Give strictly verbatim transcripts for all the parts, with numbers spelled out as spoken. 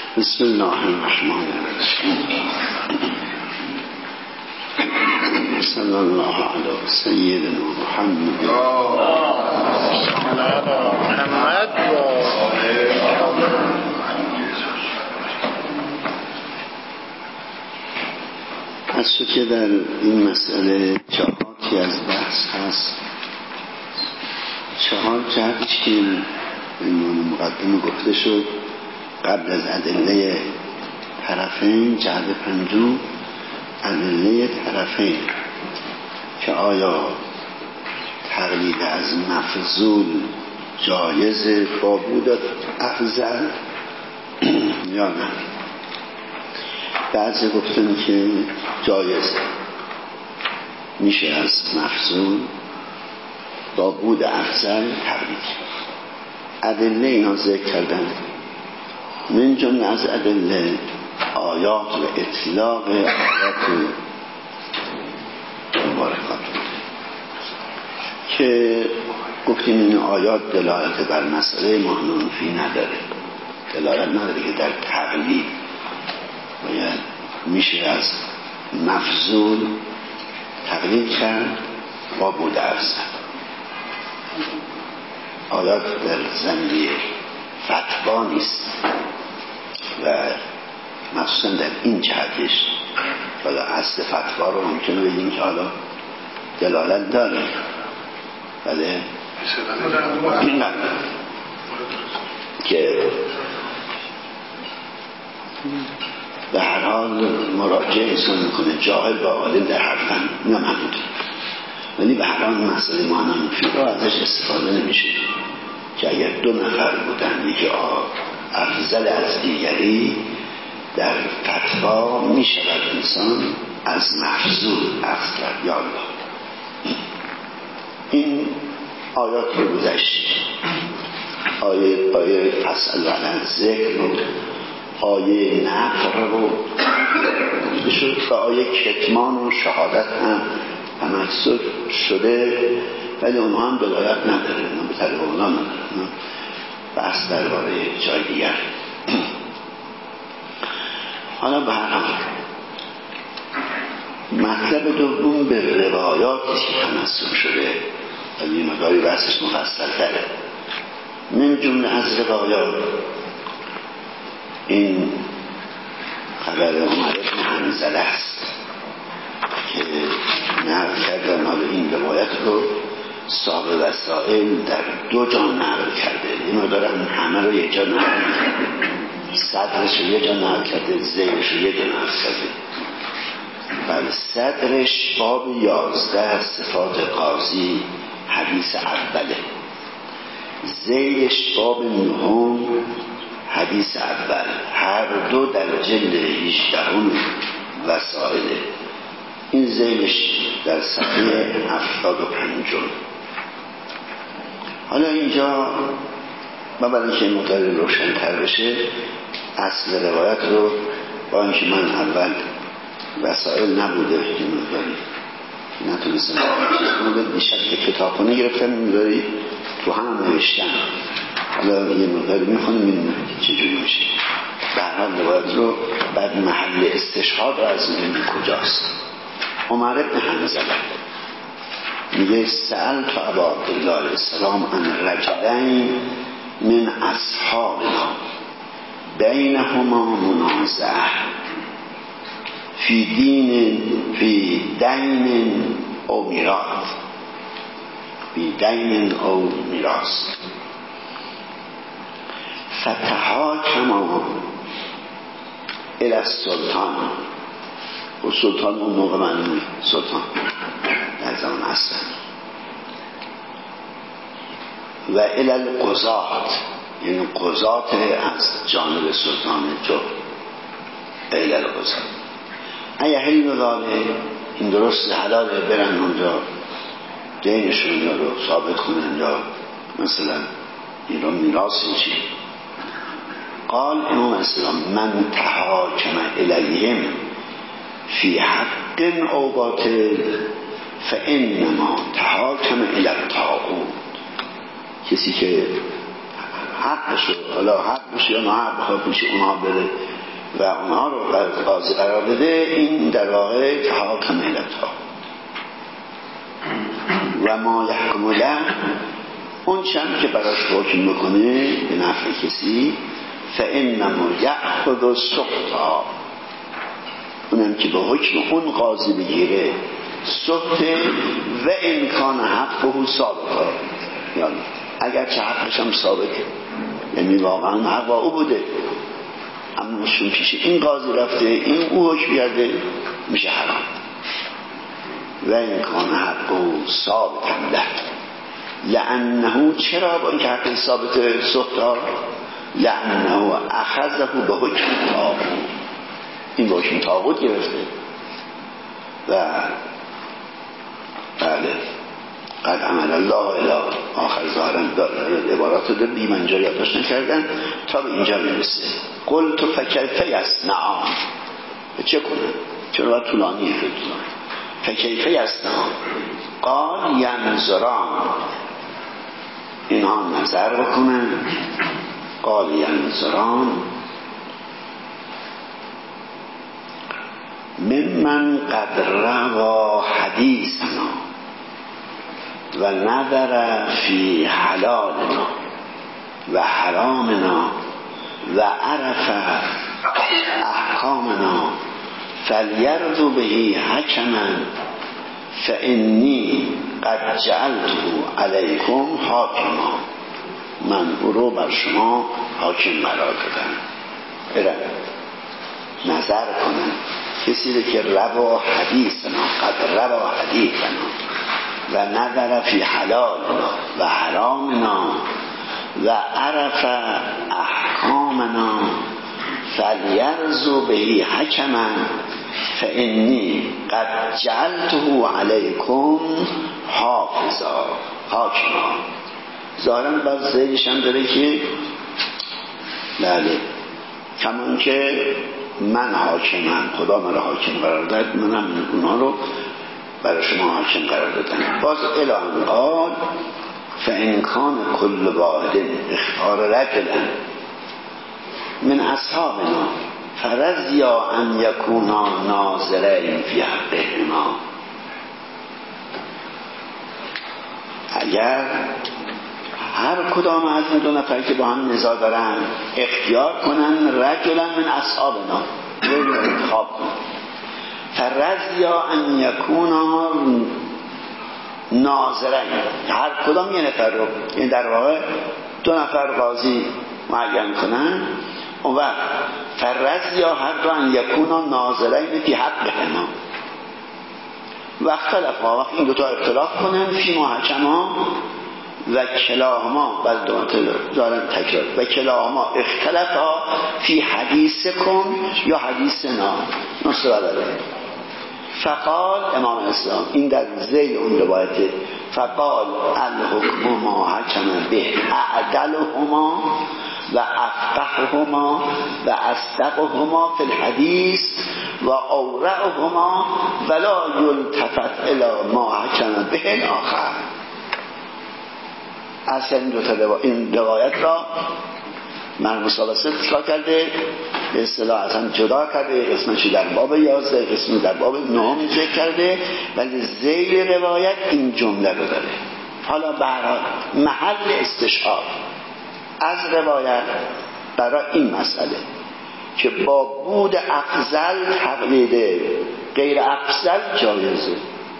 بسم الله الرحمن الرحیم. صلی الله علی سیدنا محمد محمد از تو که در این مسئله جهاتی از بحث هست. چهار جهت که عنوان مقدمه گفته شد قبل از ادله طرفین. جهت پنجم ادله طرفین که آیا تقلید از مفضول جایز با بود افضل یا نه. بعضی گفتن که جایز میشه از مفضول با بود افضل تقلید. ادله اینا ذکر کردن، من جمله از ادله آیات و اطلاق آیات مبارکات که گفتیم این آیات دلالت بر مسئله معنونفی نداره، دلالت نداره که در تقلید باید میشه از مفضول تقلید کرد با بود افضل. آیات در زمینه فتوا نیست و مخصوصا در این جهتش حالا اصل فتوا رو ممکنه بگیم که حالا دلالت داره، بله این که به هر حال مراجعه انسان میکنه جاهل با عالم در حرفن نمید، ولی به هر حال مسئله معنونفی رو ازش استفاده نمیشه که اگر دو نفر بودن یکی افضل از دیگری در فتوا می شود انسان از مفضول اخذ کرد. یا الله این آیات رو گذشت، آیه آیه فصل و ذکر رو، آیه نفر رو شد و آیه کتمان و شهادت هم تمثل شده، ولی اونها هم دلالت نداره، اونها به طریق اونا نداره، بحث درباره جای دیگر. حالا به هر حال مطلب دوم به روایاتی که تمثل شده، ولی مقداری بحثش مفصل تره. من جمله از روایات این خبر عمر بن حنظله است که نقل کردن. حالا این روایت رو صاحب وسائل در دو جا نقل کرده، این رو دارن همه رو یک جا نقل کرده، صدرش رو یک جا نقل کرده، زیرش رو یک جا نقل کرده. بله، صدرش باب یازده صفات قاضی حدیث اوله، زیرش باب نهم حدیث اول، هر دو در جلد هجدهم وسائله. این زیرش در صفحه هفتاد و پنجم. حالا اینجا ما برای اینکه مقدار روشن‌تر بشه اصل روایت رو، با اینکه من اول وسائل نبوده که مقداری نتونستم کنم بیشتر که کتابخونه گرفتم مقداری تو هم نوشتم، حالا یه مقداری میخونم این چجوری میشه. به هر حال روایت رو بعد محل استشهاد از این کجاست. عمر بن حنظله میگه سأل تو ابا عبدالله علیه السلام عن رجلین من اصحابنا بینهما منازعه فی دین فی دین او میراث فی دین او میراث فتحاکما الی السلطان. و سلطان اون موقع معنی سلطان در زمان اصلا و الی القضات، یعنی قضات از جانب سلطان جو الی القضات اگه حیل داره این درست حلاله برن اونجا دینشون رو ثابت کنن یا مثلا این رو میراث میشه. قال امام اسلام من تحاکم الیهم فی حق او باطل فانما تحاکم الی الطاغوت. کسی که حقش رو حالا حقش یا نه حق بخواد پیش اونها بره و اونها رو بر قاضی قرار بده، این در واقع تحاکم التا و ما یحکم له، اون چند که براش حکم میکنه به نفع کسی، فانما یأخذ السخط، اونم که به حکم اون قاضی بگیره سخط و امکان حقه ثابت، یعنی اگر چه حقش هم ثابته، یعنی واقعا حق با او بوده اما چون پیش این قاضی رفته این او حکم کرده میشه حرام. و امکان حقه ثابت له لانه، چرا با اینکه حق ثابت سخط، لانه اخذه به حکم طاغوت، این به حکم طاغوت گرفته و بله قد عمل الله الی آخر ظاهرا عبارات رو بیم اینجا یادداشت نکردن تا به اینجا میرسه. قلت فکیف یصنعان، چه کنن؟ چرا باید طولانیه؟ فکیف یصنعان قال ینظران، اینها نظر بکنن. قال ینظران ممن قد روا حدیثنا و نظر فی حلالنا و حرامنا و عرف احکامنا فلیرضوا به حکما فانی قد جعلته علیکم حاکما، من او رو بر شما حاکم قرار دادم. برن نظر کنن کسی رو که روا حدیثنا، قد روا حدیثنا و نظر فی حلالنا و حرامنا و عرف احکامنا فلیرضوا به حکما فانی قد جعلته علیکم حافظا حاکما. ظاهرا بعد زیدش هم داره که بله کمان که من حاکمم، خدا من رو حاکم قرار داد، منم اونها رو برای شما حاکم قرار دادن. باز الان قال فان کان کل واحد اختار رجلا من اصحابنا فرضیا ان یکونا ناظرین فی حقهما، اگر هر کدام از این دو نفر که با هم نزاع دارن اختیار کنن رجلا من اصحابنا، رو انتخاب کنن، فرضیا ان یکونا ناظرین، هر کدام یه نفر رو، این در واقع دو نفر قاضی معین کنن، اون وقت فرضیا هر دو ان یکونا ناظرین فی حقهما و اختلافا، وقت این دوتا اختلاف کنن فی محکما و کلاهما، بعد دوتا دارن تکرار، و کلاهما اختلافا فی حدیثکم یا حدیثنا، نصف داره. فقال امام اسلام، این در ذیل اون روایته، فقال الحکم ما حکم به اعدلهما و افقههما و اصدقهما فی الحدیث و اورعهما ولا یلتفت الی ما حکم به الاخر. اصلا این دو تا این روایت را من مسالسه چکار کرده، به اصطلاح اصلا جدا کرده، قسمشی در باب یازده، قسمی در باب نهم ذکر کرده، ولی ذیل روایت این جمله رو داره. حالا به هر حال محل استشهاد از روایت برای این مسئله که با بود افضل تقلید غیر افضل جایزه،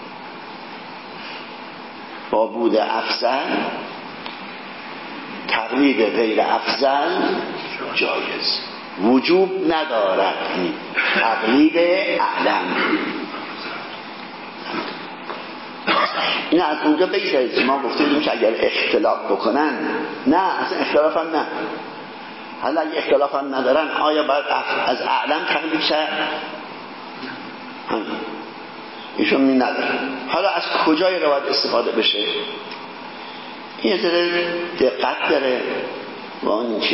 با بود افضل تقلید غیر افضل جایز، وجوب ندارد تقلید اعلم. این از اونجا بگذارید ما گفتیم که اگر اختلاف بکنن، نه اصلا اختلاف هم نه، حالا اگه اختلاف هم ندارن آیا باید از اعلم تقلید شد؟ ایشون می ندارن. حالا از کجای روایت استفاده بشه؟ این ذره دقت داره و اون که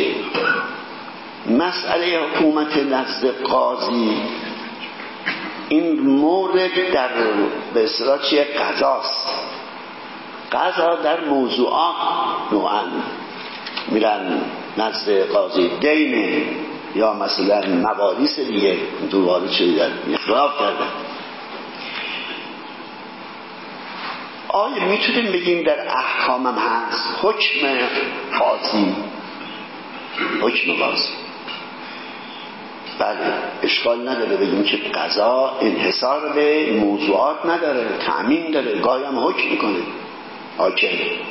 مسئله حکومت نزد قاضی این مورد در به اصطلاح چیه؟ قضاست. قضا در موضوعات نوعا میرن نزد قاضی دین یا مثلا مواریث دیگه دوباره چه در اختلاف کردن. آیا میتونیم بگیم در احکام هم هست حکم قاضی؟ حکم قاضی بله، اشکال نداره بگیم که قضا انحصار به موضوعات نداره، تعمیم داره، گاهی هم حکم میکنه حاکم.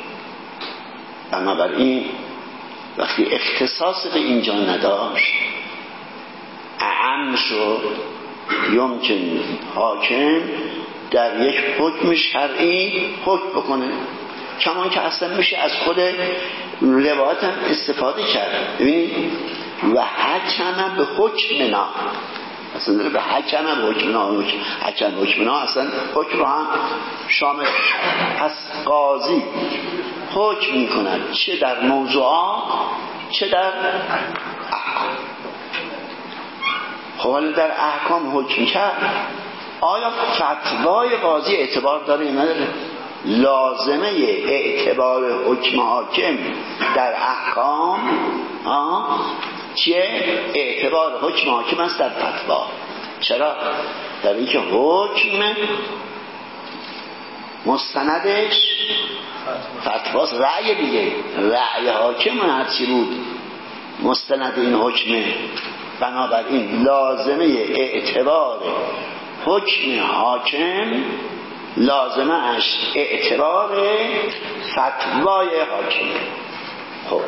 بنابراین وقتی اختصاص به اینجا نداشت اعم شد، یمکن حاکم در یک حکم شرعی حکم بکنه، کمان که اصلا میشه از خود روایت هم استفاده کرد. ببینید و حکم به حکمنا، اصلا به حکم به حکمنا، حکم حکمنا اصلا حکم رو هم شامل. پس قاضی حکم میکند چه در موضوعات چه در احکام. خب حالا در احکام حکم کرد، آیا فتوای قاضی اعتبار داره یا نداره؟ لازمه اعتبار حکم حاکم در احکام آه چیه؟ اعتبار حکم حاکم است در فتوا. چرا؟ در اینکه حکم مستندش فتواست، رأی دیگه، رأی حاکم هرچی بود مستند این حکمه. بنابراین لازمه اعتبار حکم حاکم لازمه اش اعتبار فتوای حاکم. خب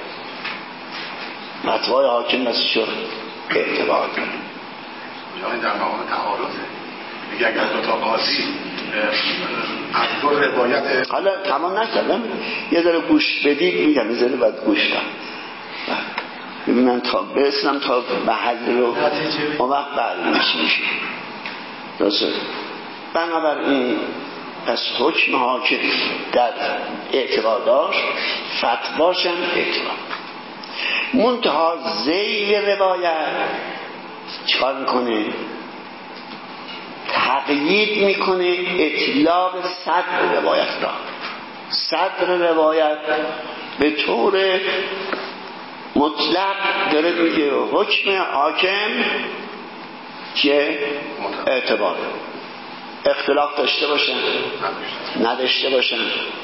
فتوای حاکم از شو اعتبار کنه. جایی در مقام تعارضه میگه اگر دو تا قاضی از دو روایت، حالا تمام نکردم یه ذره گوش بدید میگم، یه ذره باید گوش دم ببینم تا برسنم تا محل رو اون وقت برمیش میشه درسته. بنابراین پس حکم حاکم در اعتبار داشت، فتواش هم اعتبار. منتها ذیل روایت چکار میکنه؟ تقیید میکنه اطلاق صدر روایت را. صدر روایت به طور مطلق داره میگه حکم حاکم که اعتبار، اختلاف داشته باشن نداشته باشن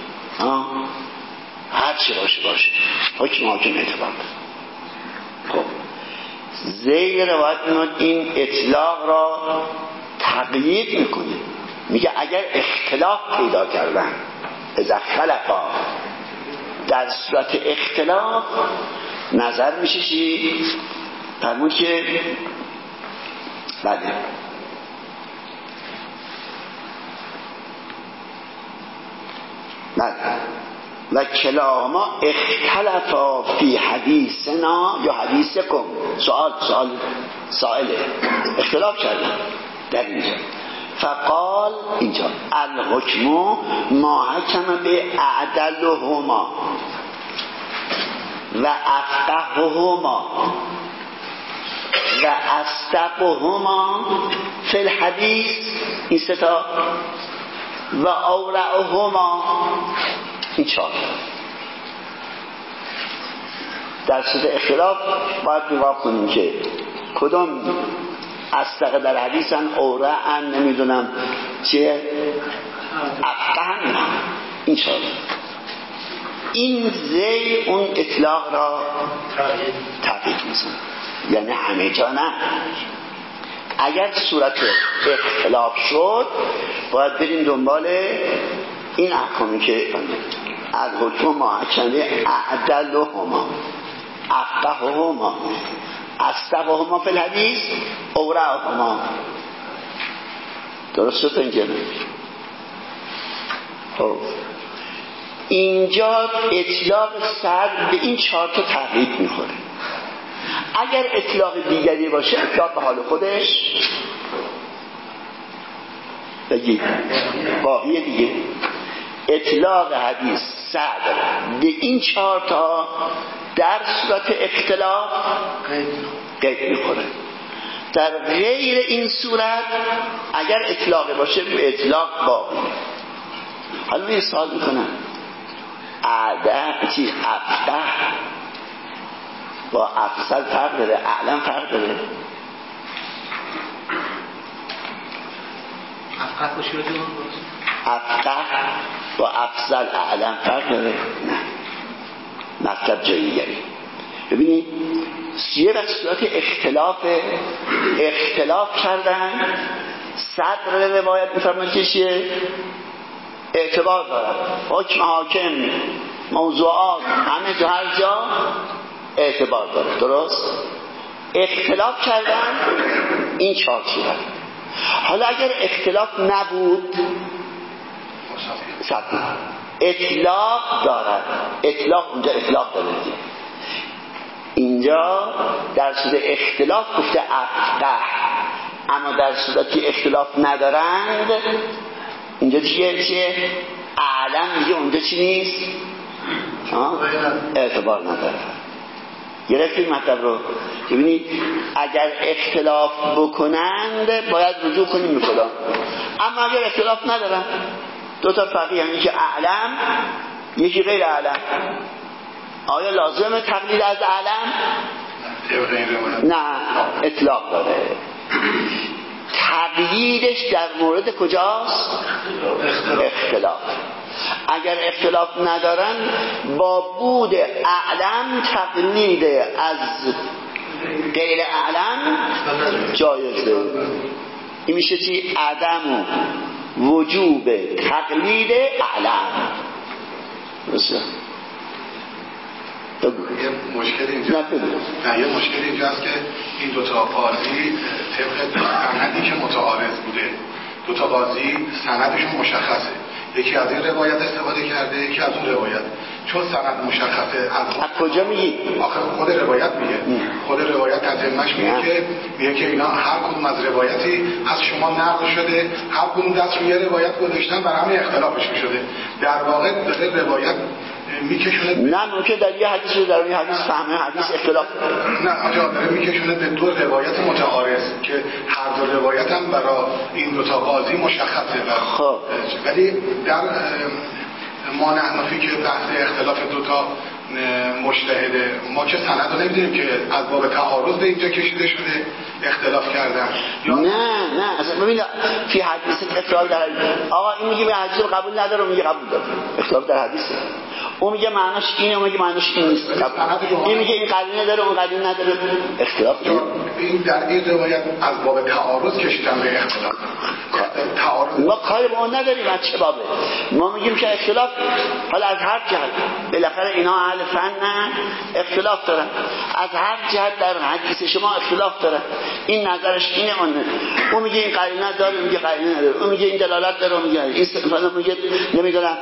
هر چی باشه باشه حکم حاکم اعتبار. خب ذیل روایت میاد این اطلاق را تقیید میکنه، میگه اگر اختلاف پیدا کردن اذا اختلفا، در صورت اختلاف نظر میشه چی؟ فرمود که بله بله و کلاهما اختلفا فی حدیثنا یا حدیثکم. سوال سوال سائله اختلاف کردن در اینجا. فقال اینجا الحکم ما حکم به اعدلهما و افقههما و اصدقهما فی الحدیث، این ستا، و اورعهما، این چهار. در صورت اختلاف باید نگاه کنیم که کدام اصدق در حدیثن، اورعن، نمیدونم چیه، افقهن، این چهار. این زی اون اطلاق را تقیید می‌کنه، یعنی همه جا نه. اگر صورت اختلاف شد باید بریم دنبال این احکامی که از حکم محکمه اعدلهما افقههما اصدقهما فی الحدیث اورعهما. درست شد اینجا؟ خب اینجا اطلاق صدر به این چهار تا تقیید میخوره. اگر اطلاق دیگری باشه اطلاق به حال خودش بگید باقی دیگه. اطلاق حدیث صدر به این چهار تا در صورت اختلاف قید میخوره. در غیر این صورت اگر اطلاق باشه به اطلاق باقی. حالا یه سوال میکنم، اعده چی افقه با افضل فرق داره، اعلم فرق داره. افقه با شیوه جوان باشه؟ افقه با افضل اعلم فرق داره؟ نه، مطلب جاییگری. ببینید سیه و صورت اختلاف اختلاف کردن. صدر روایت میفرماید که چیه؟ اعتبار دارن، حکم حاکم، موضوعات، همه جا هر جا اعتبار داره. درست؟ اختلاف کردن این چهار صورت. حالا اگر اختلاف نبود صدر اطلاق دارد. اطلاق اونجا اطلاق داره دیگه. اینجا در صورت اختلاف گفته افقه، اما در صورت که اختلاف ندارند اینجا چیه؟ چیه؟ اعلم میگه اونجا چی نیست؟ اعتبار نداره. گرفتید مطلب رو؟ ببینید اگر اختلاف بکنند باید رجوع کنیم میکنم، اما اگر اختلاف ندارن دو تا فقیه هم، یکی اعلم یکی غیر اعلم، آیا لازم تقلید از اعلم؟ نه، اطلاق داره. تقییدش در مورد کجاست؟ اختلاف. اگر اختلاف ندارن با بود اعلم تقلید از غیر اعلم جایزه. این میشه چی؟ عدم وجوب تقلید اعلم. درسته؟ یه مشکل اینجا نه یه مشکل اینجا است که این دوتا قاضی طبق سندی که متعارض بوده، دوتا قاضی سندشون مشخصه، یکی از این روایت استفاده کرده یکی از اون روایت. چون سند مشخصه از کجا میگی؟ آخه خود روایت میگه، خود روایت ترجمهش میگه که میگه که اینا هر کدوم از روایتی از شما نقل شده، هر کدوم دست روی روایت گذاشتن برای همین اختلافش میشده. در واقع داره روایت میکشونه. نه ممکن در یه حدیث رو در اون حدیث فهمه حدیث اختلاف. نه آجا داره میکشونه به دو روایت متعارض که هر دو روایت هم برای این دو تا قاضی مشخصه. خب ولی در ما نحنفی که بحث اختلاف دو تا مجتهده، ما که سند رو نمیدونیم که از باب تعارض به اینجا کشیده شده اختلاف کردن یا نه نه اصلا ببین فی حدیث اختلاف در حدیث. آقا این میگه به حدیث رو قبول نداره، اون میگه قبول داره. اختلاف در حدیثه. اون میگه معناش اینه، اون میگه معناش این نیست. این میگه این قرینه داره، اون قرینه نداره. اختلاف این در این روایت از باب تعارض کشیدن به اختلاف. تعارض ما کاری با اون نداریم. از چه بابه؟ ما میگیم که اختلاف حالا از هر جهت، بالاخره اینا اهل فن اختلاف دارن، از هر جهت در حدیث شما اختلاف دارن. این نظرش اینه، اون اون میگه این قرینه داره، میگه قرینه نداره، اون میگه این دلالت داره، میگه این مثلا میگه نمیدونم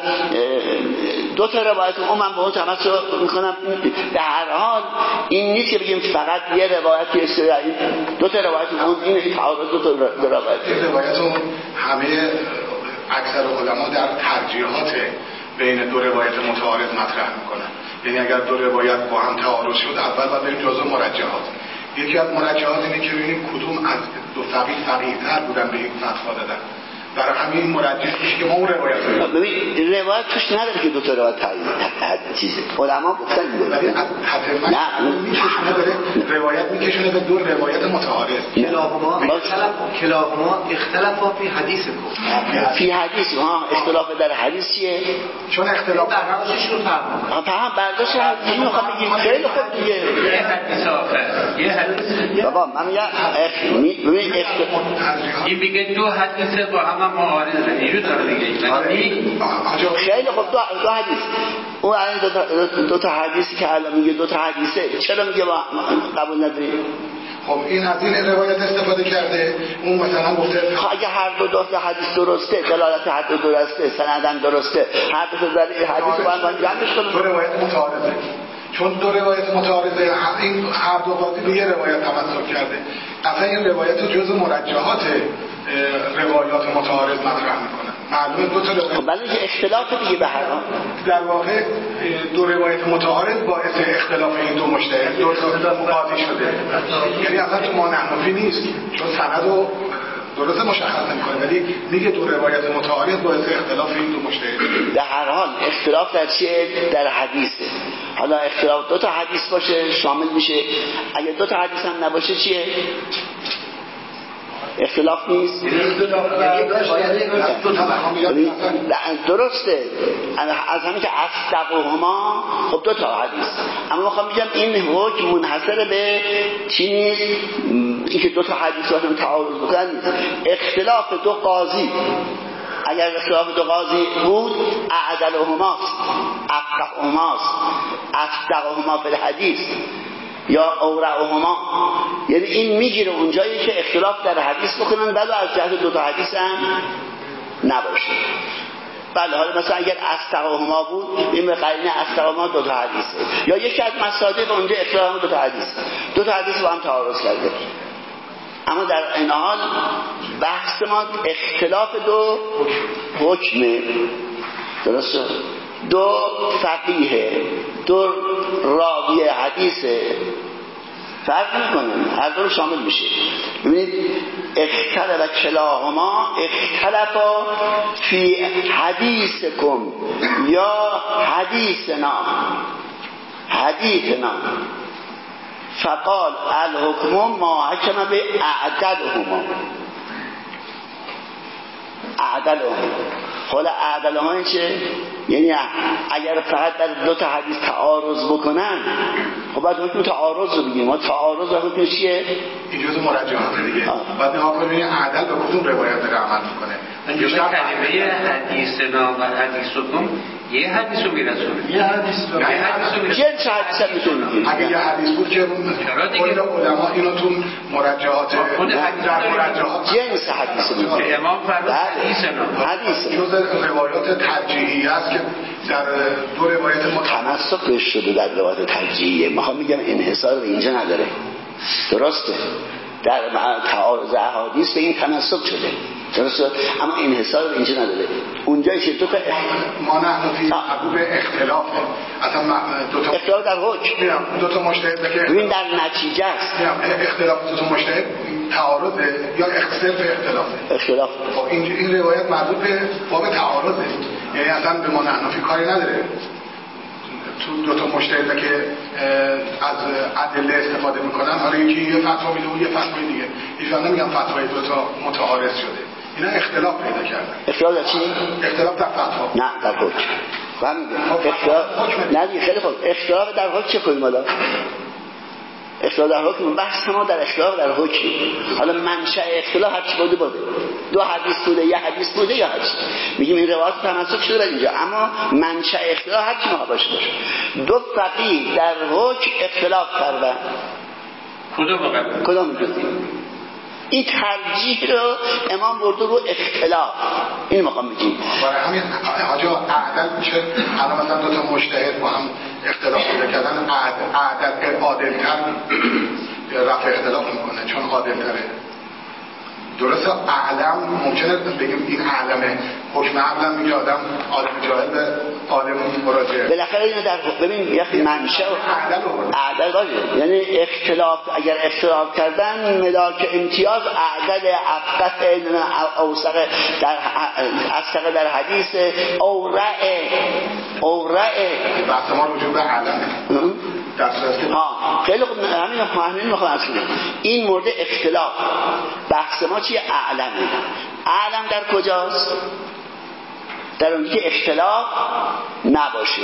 دو تا روایت اون من به اون تمسک میکنم. به هر حال این نیست که بگیم فقط یه روایتی استرایی، دو تا روایت اون این تعارض دو تا روایت. این روایت همه اکثر علما در ترجیحات بین دو روایت متعارض مطرح میکنن. یعنی اگر دو روایت با هم تعارض شد اول باید بریم جزء مرجحات. یکی از مرجحات اینه که ببینیم کدوم از دو فقیه فقیه‌تر بودن به این فتوا دادن. برای همین مرجح میشه که ما اون روایت رو ببین روایت توش نداره که دو تا روایت تعیین چیزه. علما گفتن ولی حتما نه میکشونه بره روایت میکشونه به دو روایت متعارض. کلاهما اختلاف کلاهما اختلافا فی حدیث کو فی حدیث ها اختلاف در حدیث چیه؟ چون اختلاف برداشتش رو فهم فهم برداشت حدیث میخوام بگیم خیلی خوب دیگه. یه حدیث آخر یه حدیث بابا من میگم ببین این میگه دو حدیث با هم معارضه. اینجور داره دیگه. خیلی خوب دو, دو حدیث اون دو تا, دو تا حدیثی که الان میگه دو تا حدیثه چرا میگه با قبول نداری؟ خب این از این روایت استفاده کرده. اون مثلا گفته اگه هر دو دو تا حدیث درسته، دلالت هر دو درسته، سندن درسته، هر دو تا حدیث باید باید جمعش کنیم. دو روایت متعارضه. چون دو روایت متعارضه این هر دو قاضی به یه روایت تمسک کرده. اصلا این روایت جزء مرجحات روایات متعارض مطرح میکنن. معلومه دو تا روایت خب بلکه اختلاف دیگه به هر حال در واقع دو روایت متعارض باعث اختلاف این دو مجتهد دو تا قاضی شده. یعنی اصلا تو ما نحنفی نیست چون سندو درست مشخص نمی‌کنه، ولی میگه دو روایت متعارض باعث اختلاف این دو مجتهد. در هر حال اختلاف در چیه؟ در حدیثه. حالا اختلاف دو تا حدیث باشه شامل میشه، اگه دو تا حدیث هم نباشه چیه؟ اختلاف نیست. درسته، از همین که اصدقهما خب دو تا حدیث، اما میخوام بگم این حکم منحصر به چی نیست، این که دو تا حدیث رو هم تعارض بکنن نیست. اختلاف دو قاضی، اگر اختلاف دو قاضی بود اعدلهماست، افقههماست، اصدقهما فی الحدیث یا اورعهما، یعنی این میگیره اونجایی که اختلاف در حدیث بکنن ولی از جهت دو تا حدیث هم نباشه. بله حالا مثلا اگر اصدقهما بود این به قرینه اصدقهما دو تا حدیثه، یا یکی از مصادیق اونجا اختلاف دو تا حدیث، دو تا حدیث با هم تعارض کرده. اما در این حال بحث ما اختلاف دو حکمه، درسته؟ دو فقیه، دو راوی حدیثه، فرق میکنه، هر دو شامل میشه. ببینید اختلف کلاهما اختلفا فی حدیثکم یا حدیثنا، حدیثنا فقال الحکم ما حکم به اعدلهما، اعدلهما. حالا اعدلهما این چه؟ یعنی اگر فقط در دو تا حدیث تعارض بکنن خب باید حکم تعارض رو بگیم. ما تعارض رو حکم چیه؟ این جزء مراجعات دیگه. بعد نها کنیم اعدل به کدوم روایت داره عمل میکنه. اینجا کلمه حدیثنا و حدیثکم یه حدیث رو میرسونه، یه حدیث رو یه حدیث رو میرسونه. جنس حدیث هم میتونیم. اگه یه حدیث بود که کل علما اینو تو مراجعات در مراجعات جنس حدیث میتونیم. امام فرمود حدیثنا، حدیث جزء روایات ترجیحی است که در دو روایت تناسق بهش شده در روایت ترجیحیه. میخوام میگم انحصار به اینجا نداره، درسته؟ در تعارض احادیث به این تناسق شده، درسته؟ اما انحصار به اینجا نداره. اونجایی که تو که ما نه فی حبوب اختلافه، اصلا دو تا اختلاف در حکم میام دو تا مجتهد که ببین در نتیجه است، میام اختلاف دو تا مجتهد تعارضه یا اختلاف اختلافه. اختلاف خب این این روایت مربوط به باب تعارضه، یعنی اصلا به ما نحنفی کاری نداره. تو دو تا مجتهد که از ادله استفاده میکنن، حالا یکی یه فتوا میده و یه فتوای دیگه، ایشون نمیگن فتوای دو تا متعارض شده، اینا اختلاف پیدا کردن. اختلاف در چی؟ اختلاف در فتوا، نه در حکم. فهمیدی؟ اختلاف نه دیگه، خیلی خوب. اختلاف در حکم چه کنیم حالا؟ اختلاف در حکم، بحث ما در اختلاف در حکم. حالا منشأ اختلاف هر چی بوده بوده، دو حدیث بوده، یه حدیث بوده یا هر چی، میگیم این روایت تناسق شده در اینجا، اما منشأ اختلاف هر چی ما باشه باشه. دو فقیه در حکم اختلاف کردن، کدوم کدوم جزئی؟ این ترجیح رو امام برده رو اختلاف. این میخوام بگیم برای همین حاجا اعدل میشه. الان مثلا دو تا مجتهد با هم اختلاف پیدا کردن، اعدل عادل‌تر رفع اختلاف میکنه چون عادل‌تره. درسته اعلم ممکنه بگیم این اعلمه، حکم اعلم میگه آدم عالم جاهل به عالم مراجعه. بالاخره اینو در ببین یک منشأ اعدل باشه، یعنی اختلاف اگر اختلاف کردن ملاک امتیاز اعدل افقه اوسق در اصدق در حدیث اورع اورع بحث ما رجوع به اعلمه. ها خیلی خوب، همین همین میخوام اصلا این مورد اختلاف بحث ما چیه؟ اعلمه. اعلم در کجاست؟ در اونجا که اختلاف نباشه.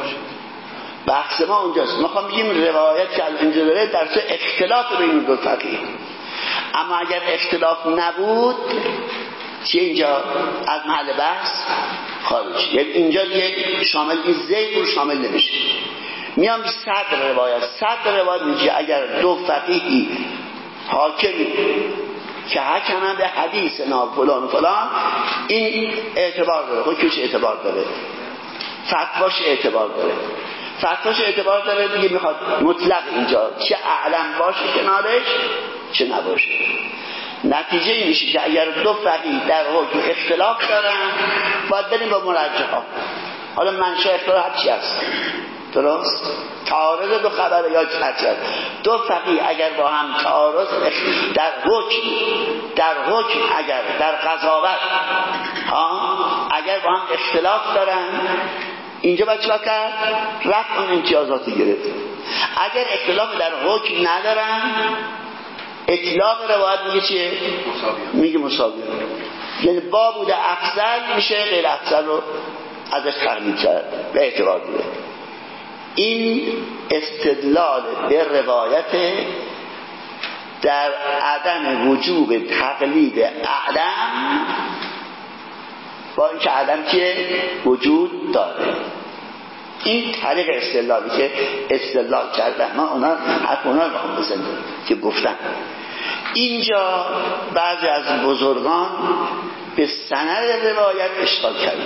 بحث ما اونجاست. میخوام بگیم روایت که اینجا داره در تو اختلاف بین دو فقیه، اما اگر اختلاف نبود چیه اینجا؟ از محل بحث خارج، یعنی اینجا دیگه شامل این زید رو شامل نمیشه. میام صدر روایت صدر روایت میگه اگر دو فقیهی حاکمی که حکم به حدیث نا فلان فلان، این اعتبار داره، حکمش اعتبار داره، فتواش اعتبار داره، فتواش اعتبار داره دیگه. میخواد مطلق اینجا چه اعلم باشه کنارش چه نباشه. نتیجه این میشه که اگر دو فقیه در حکم اختلاف دارن باید بریم با مرجحات. حالا منشأ اختلاف چی هست؟ درست؟ تعارض دو خبر یا چرچ دو فقیه اگر با هم تعارض در حکم در حکم اگر در قضاوت ها اگر با هم اختلاف دارن اینجا باید چیکار کرد؟ رفت اون امتیازاتی گرفت. اگر اختلاف در حکم ندارن اطلاق روایت میگه چیه؟ مساویه. میگه مساویه. یعنی با بوده افضل میشه غیر افضل رو ازش تقلید کرد به اعتبار بوده. این استدلال به روایت در عدم وجوب تقلید اعلم با اینکه عدم که وجود داره. این طریق استدلالی که استدلال کردن ما اونا حرف اونا رو هم بزنیم که گفتن. اینجا بعضی از بزرگان به سند روایت اشکال کرده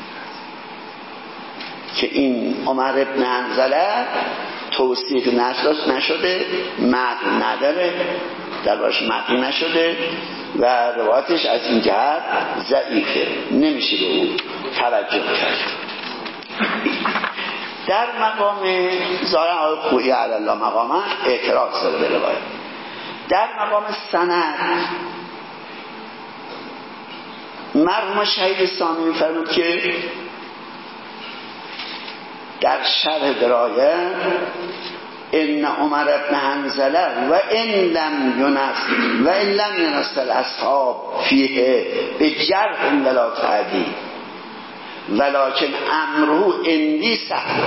که این عمر ابن حنظله توثیق نشده، متن نداره، دربارش متن نشده و روایتش از این جهت ضعیفه، نمیشه به اون توجه کرد. در مقام ظاهر آقای خویی علی الله مقامه اعتراض داره به روایت. در مقام سند مرحوم شهید ثانی می‌فرمود که در شرح درایه ان عمر ابن حنظله و ان لم ينص و ان لم ينص الاصحاب فيه بجرح ولا تعدیل ولكن امره عندي سهل.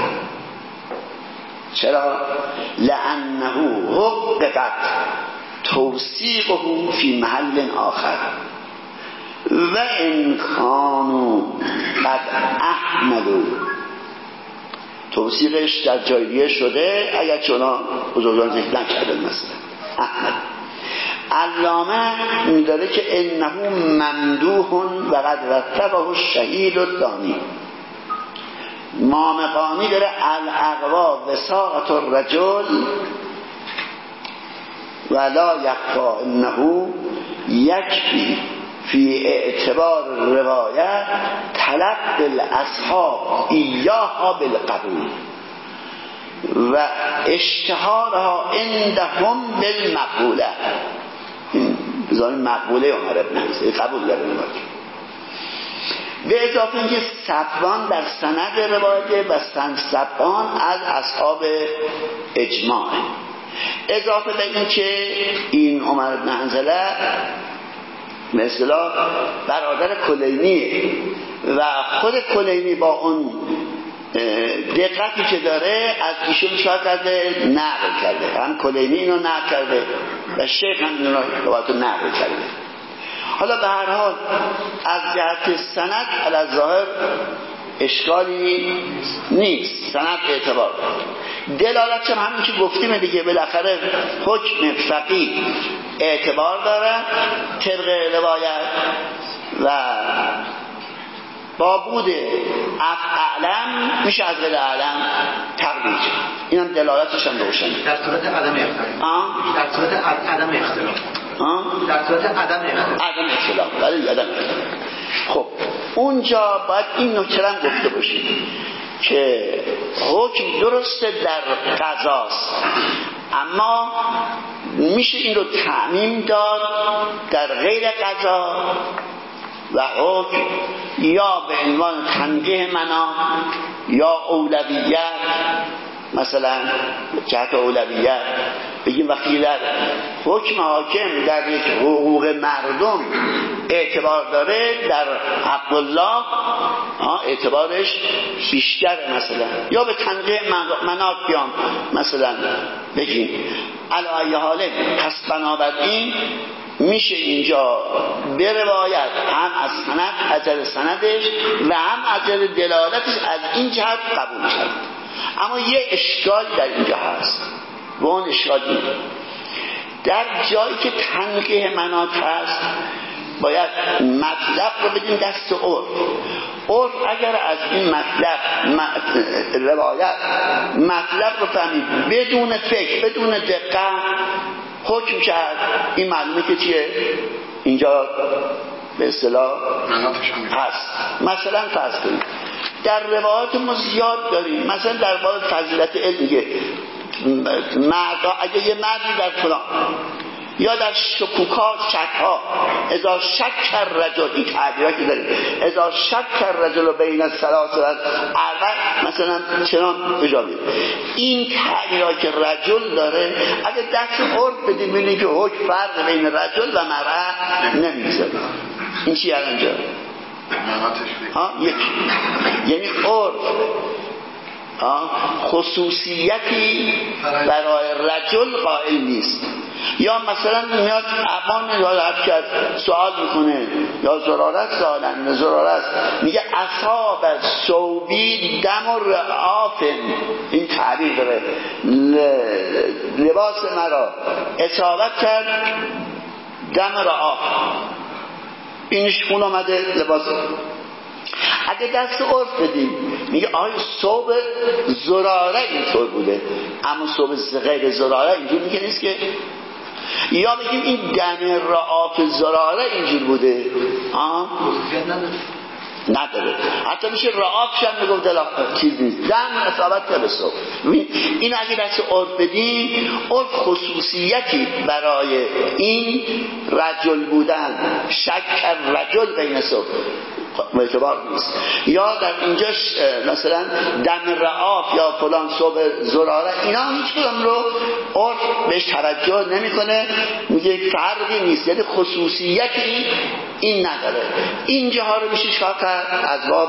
چرا؟ لانه حققت توثیقه فی محل آخر و ان كانوا قد احملوا، توثیقش در جای دیگه شده اگر چنا بزرگان ذکر نکردن. مثلا احمد علامه می‌داره که انه ممدوح و قد وثقه الشهید الثانی. مامقانی داره الاقوا وساقة الرجل ولا یخفی انه یکفی فی اعتبار روایت تلقی الاصحاب ایاها بالقبول و اشتهارها عندهم بالمقبوله. بذارین مقبوله عمر ابن حنظله قبول داره نماید. به اضافه اینکه صفوان در سند روایت و سند صفوان از اصحاب اجماع، اضافه به این که این عمر ابن حنظله به اصطلاح برادر کلینیه و خود کلینی با اون دقتی که داره از ایشون چهار کرده نقل کرده، هم کلینی اینو نقل کرده و شیخ هم اینو روایت رو نقل کرده. حالا به هر حال از جهت سند علی ظاهر اشکالی نیست، سند اعتبار دلالت هم همین که گفتیم دیگه، بالاخره حکم فقیه اعتبار داره طبق روایت و با بود اعلم میشه از غیر اعلم تقلید. این هم دلالتش هم روشنه در صورت عدم اختلاف. در صورت عدم اختلاف در صورت عدم اختلاف عدم اختلاف ولی عدم اختلاف. خب اونجا باید این نکته هم گفته باشیم که حکم درسته در قضاست، اما میشه این رو تعمیم داد در غیر قضا و حکم یا به عنوان تنبیه مناط یا اولویت. مثلا جهت اولویت بگیم وقتی در حکم حاکم در یک حقوق مردم اعتبار داره، در حق الله اعتبارش بیشتره مثلا، یا به تنقیح مناط بیام مثلا بگیم علی ای حال. پس بنابراین میشه اینجا به روایت هم از سند از نظر سندش و هم از نظر دلالتش از این جهت قبول کرد. اما یه اشکال در اینجا هست و اون اشکال این در جایی که تنقیح مناط هست باید مطلب رو بدیم دست عرف. عرف اگر از این مطلب روایت مطلب رو فهمید بدون فکر بدون دقت حکم کرد، این معلومه که چیه اینجا به اصطلاح هست. مثلا فرض کنید در روایات ما زیاد داریم، مثلا در باب فضیلت علم میگه مرد اگه یه مردی در فلان یا در شکوکا شکها اذا شک الرجل، این تعبیرها که داریم اذا شک الرجل بین الثلاث و الاربع مثلا چنان اجابه، این تعبیرها که رجل داره اگه دست عرف بدیم ببینید که حکم فرق بین رجل و مرأة نمیذاره. این چی الان اینجا؟ ها یک یعنی عرف خصوصیتی برای رجل قائل نیست. یا مثلا میاد ابان یا هر کرد سوال میکنه یا زرارت سوالن زرارت میگه اصاب ثوبی دم و رعافن، این تعبیر داره لباس مرا اصابت کرد دم رعاف، اینش خون آمده لباس. اگه دست عرف بدیم میگه آیا ثوب زراره اینطور بوده اما ثوب غیر زراره اینجور میگه نیست که، یا بگیم این دم رعاف زراره اینجور بوده آه نداره، حتی میشه رعاف شم میگم دلا چیز نیست، دم اصابت که به ثوب. این اگه دست عرف بدیم عرف خصوصیتی برای این رجل بودن شک رجل بین ثوب به اعتبار نیست. یا در اینجاش مثلا دم رعاف یا فلان ثوب زراره اینا هیچ کدوم رو عرف بهش توجه نمیکنه، میگه فرقی نیست، یعنی خصوصیتی این نداره. اینجاها رو میشه چکار کرد از باب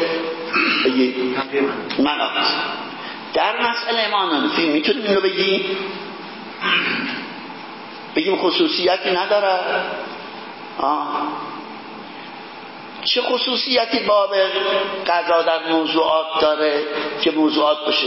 منات. در مسئله ما نفی میتونیم اینو بگیم بگیم خصوصیتی نداره. آه چه خصوصیتی باب قضا در موضوعات داره که موضوعات باشه؟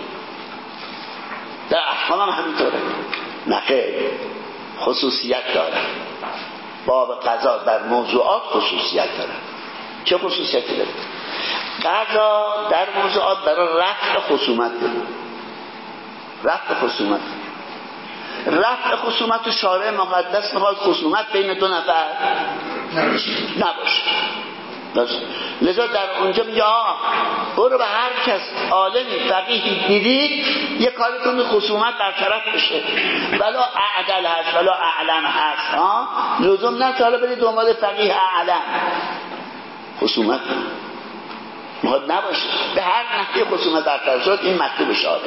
در احکام هم همینطوره. نخیر، خصوصیت داره. باب قضا در موضوعات خصوصیت داره. چه خصوصیتی داره؟ قضا در موضوعات برای رفع خصومت داره. رفع خصومت رفع خصومت شارع مقدس میخواد خصومت بین دو نفر نباشه. لذا در اونجا میگه برو به هر کس عالمی فقیهی دیدی یه کاری کنی خصومت برطرف بشه، ولا اعدل هست ولا اعلم هست، ها لزوم نه حالا برید دنبال فقیه اعلم، خصومت میخواد نباشه، به هر نحوی خصومت برطرف شد این مطلوب شارع.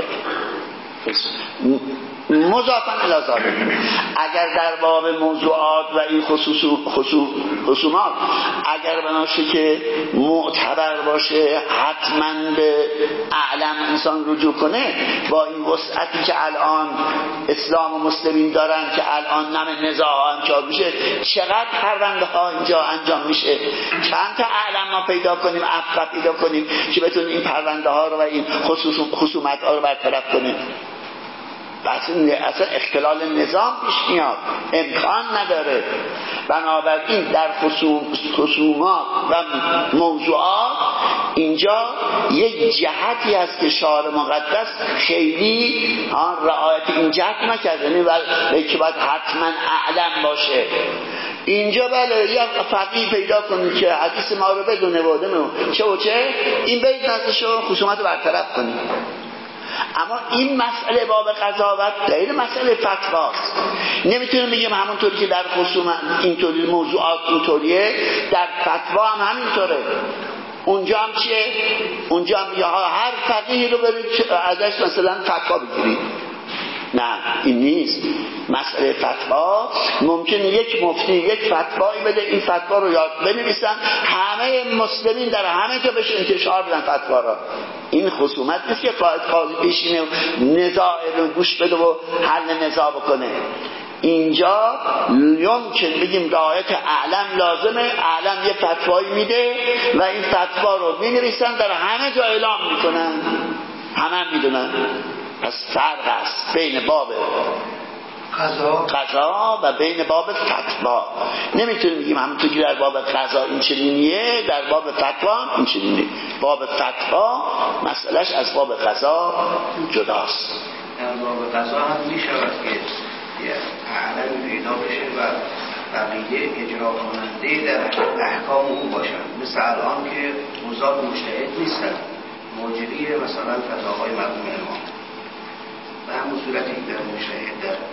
مضافاً الی ذالک اگر در باب موضوعات و این خصوص خصومات اگر بناشه که معتبر باشه حتما به اعلم انسان رجوع کنه، با این وسعتی که الان اسلام و مسلمین دارن که الان نم نزاع ها انجام میشه، چقدر پرونده ها اینجا انجام میشه، چند تا اعلم ما پیدا کنیم افقه پیدا کنیم که بتونیم این پرونده ها رو و این خصومت ها رو برطرف کنیم. اصلا اختلال نظام پیش میاد، امکان نداره. بنابراین در خصوم، خصومات و موضوعات اینجا یک جهتی هست که شارع مقدس خیلی رعایت این جهت نکرده و که باید حتما اعلم باشه. اینجا بله یک فقیه پیدا کنید که حدیث ما رو بدونه بوده چه و چه، این برید نزدش رو خصومت رو برطرف کنید. اما این مسئله باب قضاوت غیر مسئله فتواست. نمیتونیم بگیم همونطوری که در خصومت اینطوری موضوعات اینطوریه در فتوا هم همینطوره. اونجا هم چیه؟ اونجا هم یا هر فقیهی رو برید ازش مثلا فتوا بگیرید. نه این نیست. مسئله فتوا ممکنه یک مفتی یک فتوایی بده، این فتوا رو یاد بنویسن همه مسلمین در همه جا بشه انتشار بدن فتوا را. این خصومت نیست که قاعد قاضی پیشینه نزاع رو گوش بده و حل نزاع بکنه. اینجا یمکن بگیم رعایت اعلم لازمه، اعلم یه فتوایی میده و این فتوا رو مینویسن در همه جا اعلام میکنن، همه هم میدونن. پس فرق است بین باب قضا قضا و بین باب فتوا. نمیتونیم بگیم همونطور که در باب قضا این چنینیه در باب فتوا این چنینیه. باب فتوا مسئلهش از باب قضا جداست. در باب قضا هم میشود که یه اعلام پیدا بشه و بقیه اجرا کننده در احکام او باشن، مثل الان که قضات مجتهد نیستن، مجری مثلا فتاوای مرحوم امام به همون صورتی که در مجتهد در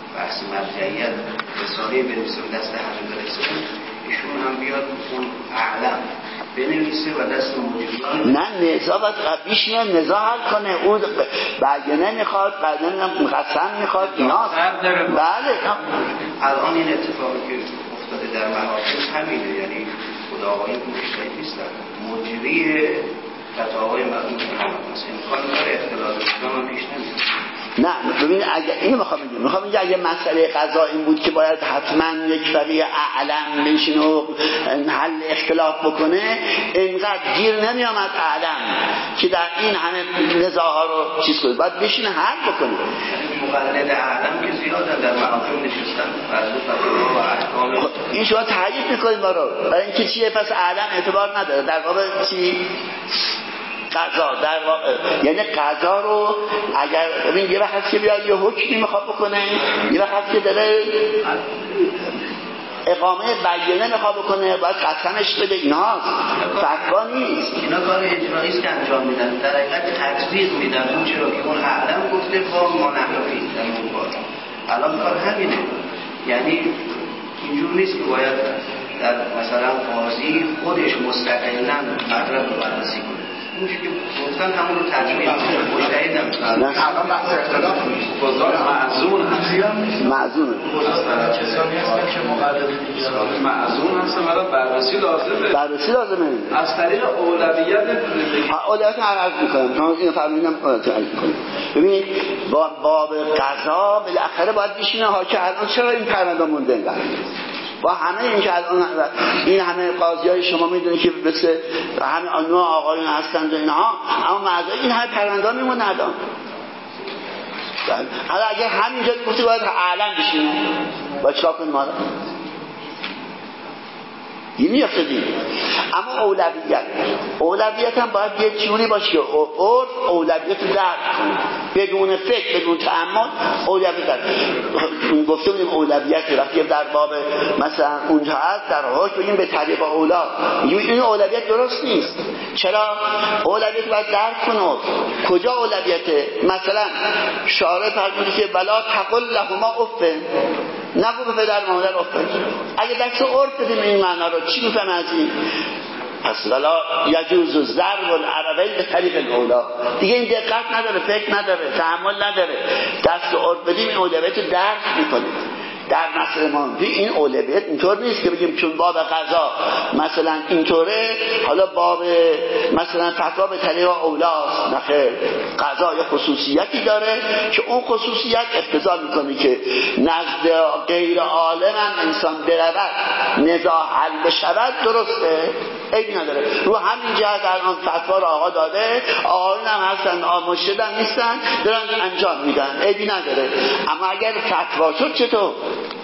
بحث مرجعیت رساله بنویسه و دست همه برسه، ایشون هم بیاد اون اعلم بنویسه و دست موجودان. نه نزاع باید بیشنه نزاع حل کنه. اون برگنه میخواد، برگنه قسم میخواد، ایناست. بله الان این اتفاقی که افتاده در محاکم همینه، یعنی خدا آقایی مجتهد نیستن، مجری فتاوای مرحوم محمد مثلا امکان داره اختلاف اسلام هم پیش نمیاد. نه ببین اگه اینو میخوام بگم میخوام بگم اگه مسئله قضا این بود که باید حتما یک فقیه اعلم بنشینه و حل اختلاف بکنه، اینقدر گیر نمیامد اعلم که در این همه نزاع‌ها رو چیز کنه، باید بشینه حل بکنه. مقلد اعلم که زیادن در محاکم نشستن فرض فتوا و احکام. این شما تایید میکنید ما رو برای اینکه چیه؟ پس اعلم اعتبار نداره در واقع چی؟ قضا در واقع یعنی قضا رو اگر ببین یه وقت که بیاد یه حکمی میخواد بکنه، یه وقت که داره اقامه بیانه میخواد بکنه باید قسمش بده، ایناست فتوا نیست. اینا کار اجرایی است که انجام میدن، در حقیقت تطبیق میدن اون چرا که اون اعلم گفته با منحرفی در اون کار. الان کار همینه، یعنی اینجور نیست که باید در مثلا قاضی خودش مستقلاً مطلب رو بررسی کنه. اونش که گفتن همون رو تجمیل مجتهد نمی‌کنه. الان بحث اختلاف بازار معزون هست. معزون کسانی هستن که مقلد معزون هستن، ولی بررسی لازمه. بررسی لازمه. از طریق اولویت نمی‌تونیم. اولویت رو عرض می‌کنم. چون اینو فرمودم عرض می‌کنم. ببین با باب قضا بالاخره باید بشینه ها که الان چرا این پرونده مونده اینقدر؟ با همه این که الان این همه قاضیای شما میدونید که مثل همه آنها آقایون هستند و اینها، اما مردای این همه پرونده میمونه الان. حالا اگر همینجا گفتی باید اعلم بشینه باید چرا کنیم حالا؟ این میافتدیم. اما اولویت اولویت هم باید یه چونی باشه که عرف اولویت رو درک کنه بدون فکر بدون تأمل اولویت درک. گفته بودیم اولویت وقتی در باب مثلا اونجا هست در حکم بگیم به طریق اولا، این اولویت درست نیست. چرا؟ اولویت باید درک کنه. کجا اولویته؟ مثلا شارع فرموده که ولا تقل لهما اف، نگو به پدر مادر اف. اگه دست عرف بدیم این معنا رو چی میفهم از این؟ پس ولا یجوز ضرب العربین به طریق الاولا، دیگه این دقت نداره، فکر نداره، تأمل نداره. دست عرف بدیم این اولویت رو درک میکنه. در مسئله ما این اولویت اینطور نیست که بگیم چون باب قضا مثلا اینطوره حالا باب مثلا فتوا به طریق اولاست. نخیر، قضا یه خصوصیتی داره که اون خصوصیت اقتضا میکنه که نزد غیر عالم هم انسان برود نزاع حل بشود، درسته؟ عیبی نداره. رو همین جهت الان فتوا رو آقا داده، آقایون هم هستن آموشده هم نیستن دارن انجام میدن، عیبی نداره. اما اگر فتوا شد چطور؟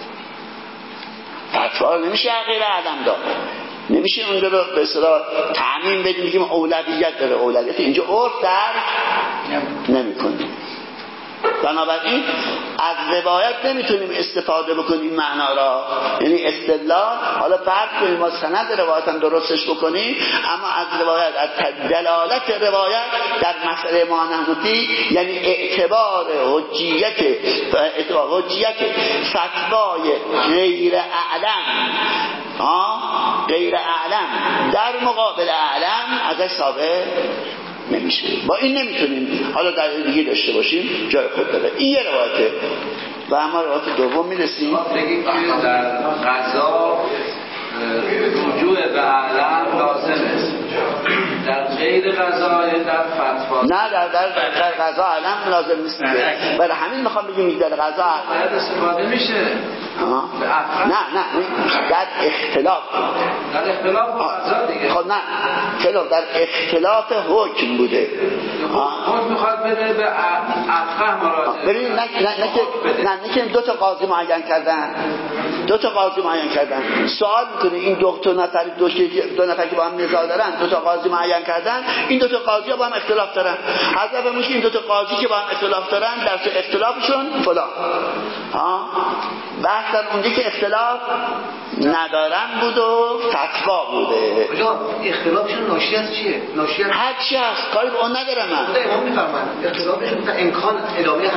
فتوا رو نمیشه غیر عدم داد، نمیشه اونجا رو به اصطلاح تعمیم بدیم بگیم اولویت داره. اولویت اینجا عرف درک نمی‌کنه. بنابراین از روایت نمیتونیم استفاده بکنیم معنا را، یعنی استدلال حالا فرض کنیم ما سند روایت هم درستش بکنیم، اما از روایت از دلالت روایت در مسئله مانحنفی یعنی اعتبار حجیت اعتبار حجیت فتوای غیر اعلم ها غیر اعلم در مقابل اعلم ازش ثابت نمیشه. با این نمیتونیم حالا در دیگه داشته باشیم، جای خود داره. این یه روایته. و اما روایت دوم میرسیم بگیم که در قضا رجوع به اعلم لازمه، در غیر قضا در فتوا نه، در در در قضا اعلم لازم نیست. برای همین میخوام بگم در قضا باید استفاده میشه. نه نه در اختلاف در اختلاف با قضا دیگه. خب نه خلاف در اختلاف حکم بوده. حکم میخواد بده به افقه مراجعه. ببین نه نه نه نه که دو تا قاضی معین کردن، دو تا قاضی معین کردن، سوال میکنه این دو تا نفر دو دو نفر که با هم نزاع دارن، دو تا قاضی معین کردن، این دو تا قاضی با هم اختلاف دارن، حذف میشه این دو تا قاضی که با هم اختلاف دارن در اختلافشون فلان ها بحث در اونجا که اختلاف ندارن بود و فتوا بوده. کجا اختلافشون ناشی از چیه؟ ناشی از هر چی هست کاری به اون ندارم من. خدا امام میفرمایند اختلافشون تا امکان ادامه حدیث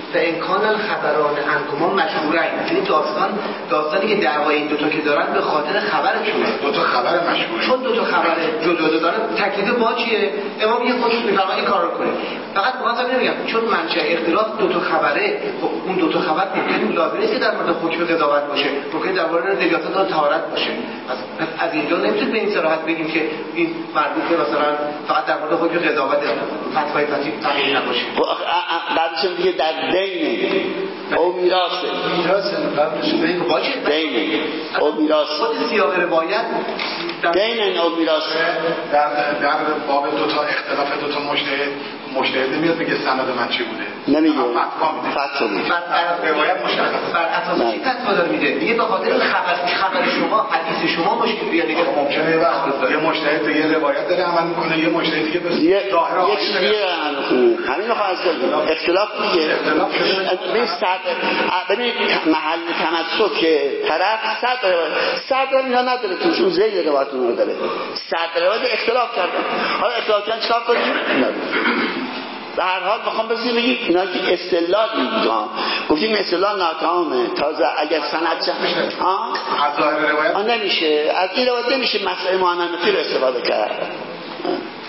و امکان الخبران عنکما مشهورین. یعنی داستان داستانی که دعوای این دوتا که دارن به خاطر خبرشونه، دوتا خبر مشهوره. چون دوتا خبر جدا جدا دارن تکلیف ما چیه؟ امام یه خودش میفهمه این کارو کنه. فقط واسه نمیگم چون منشأ اختلاف دوتا خبره، اون دوتا خبر ممکن لازم نیست که در مورد حکم قضاوت باشه، ممکن در مورد نجاست و طهارت باشه. از از اینجا نمیتونیم به این صراحت بگیم که این مربوط به مثلا فقط در مورد حکم قضاوت فتوای فقیه نباشه. بعدش دیگه در دین او میراثه میراثه قبلش بین باشه دین او میراث خود سیاق روایت دین او میراثه. در در باب دو تا اختلاف دو تا مجتهد مجتهد نمیاد بگه سند من چی بوده، نمیگه فتوا میده. فتوا میده بر روایت مشخصه. بر اساس چی فتوا داره میده؟ میگه به خاطر خبر خبر شما حدیث شما مشکل یا دیگه ممکنه یه وقت یه مجتهد یه روایت داره عمل میکنه، یه مجتهد دیگه به ظاهر یه چیز دیگه عمل میکنه. همین رو خواهد کنیم اختلاف دیگه. اختلاف شده. ببین صد ببین محل تمسک که طرف صد صد اینا نداره توشون زید روایت رو داره. صد روایت اختلاف کردن. حالا اختلاف کردن چیکار کنیم؟ به هر حال بخوام بزنیم بگیم اینا که استدلال میگیم گفتیم استدلال ناکامه. تازه اگر سند چه ها از ظاهر روایت نمیشه، از این روایت نمیشه مسئله معنوی رو استفاده کرد.